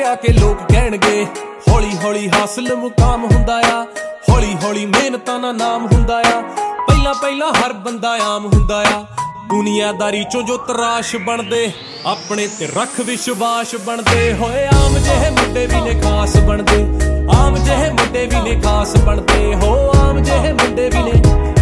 ਆ ਕੇ ਲੋਕ ਕਹਿਣਗੇ ਹੌਲੀ ਹੌਲੀ ਹਾਸਲ ਮੁਕਾਮ ਹੁੰਦਾ ਆ, ਹੌਲੀ ਹੌਲੀ ਮਿਹਨਤਾਂ ਦਾ ਨਾਮ ਹੁੰਦਾ ਆ। ਪਹਿਲਾਂ ਪਹਿਲਾਂ ਹਰ ਬੰਦਾ ਆਮ ਹੁੰਦਾ ਆ, ਦੁਨੀਆਦਾਰੀ ਚੋਂ ਜੋ ਤਰਾਸ਼ ਬਣਦੇ ਆਪਣੇ ਤੇ ਰੱਖ ਵਿਸ਼ਵਾਸ ਬਣਦੇ ਹੋਏ। ਆਮ ਜਿਹੇ ਮੁੰਡੇ ਵੀ ਨੇ ਖਾਸ ਬਣਦੇ, ਆਮ ਜਿਹੇ ਮੁੰਡੇ ਵੀ ਨੇ ਖਾਸ ਬਣਦੇ ਹੋ, ਆਮ ਜਿਹੇ ਮੁੰਡੇ ਵੀ ਨੇ।